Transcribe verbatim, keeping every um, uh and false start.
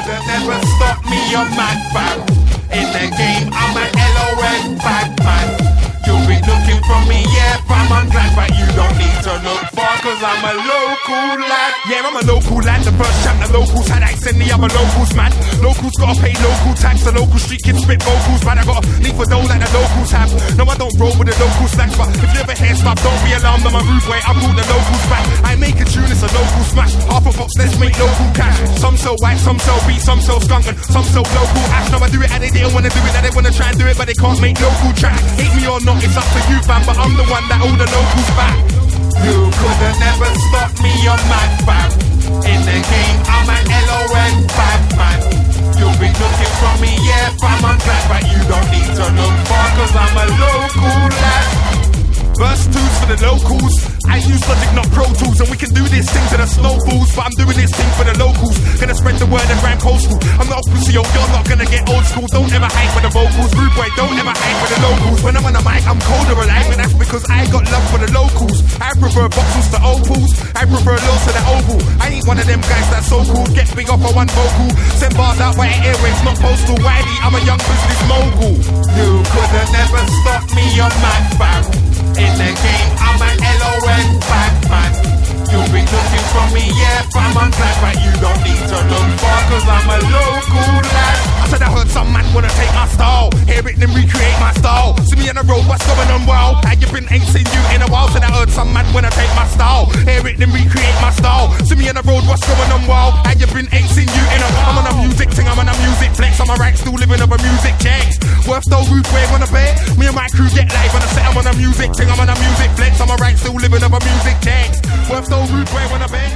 couldn't never stop me, you're mad fam. In the game, I'm an L O N bad man. You'll be looking for me, yeah fam, I'm glad, but you don't need to look far, cause I'm a local lad. Yeah, I'm a local lad, the first champ the locals had accent, the other locals, man. Locals gotta pay local tax, the local street kids spit vocals, man. I gotta leave for dough like the locals have. No, I don't roll with the local slacks, but if you ever hear stuff, don't be alarmed, I'm a rude way, I call the locals back. I make a tune, it's a local smash. Half a box, let's make local cash. Some sell white, some sell beat, some sell skunk, and some sell local ash. Now I do it and they didn't wanna do it, now they wanna try and do it, but they can't make local track. Hate me or not, it's up to you fam, but I'm the one that all the locals back. You couldn't never stop me, you're mad fam. In the game, I'm an L O N bad man. You'll be looking for me, yeah fam, I'm glad, but you don't need to look far, cause I'm a local lad. Verse twos for the locals. I use Logic, not Pro Tools, and we can do this thing to the snowballs, but I'm doing this thing for the locals. Gonna spread the word and rhyme coastal. I'm not open to yo, you're not gonna get old school. Don't ever hang with the vocals. Rude boy, don't ever hang with the locals. When I'm on the mic, I'm colder alive, and that's because I got love for the locals. I prefer boxels to opals. I prefer low to the oval. I ain't one of them guys that's so cool. Get big off of one vocal. Send bars out by airways, not postal. Wiley, I'm a young business mogul. You couldn't never stop me, you're mad fam. In the game, I'm an L O N bad man. You'll be looking for me, yeah fam, I'm glad, but you don't need to look far, cause I'm a local lad. I said I heard some man wanna take my style, hear it then recreate my style. See me on the road, what's going on, wow? How you been, ain't seen you in a while. Said I heard some man wanna take my style, hear it then recreate my style. See me on the road, what's going on, wow? How you been, ain't seen you in a while. I'm on a music thing, I'm on a music flex, I'm alright, still living up a music checks. Worth though, rude way, wanna pay? Me and my crew get live on a set, I'm on a music thing, I'm on a music flex, I'm alright, still living up a music checks. Worth though, rude way, wanna pay?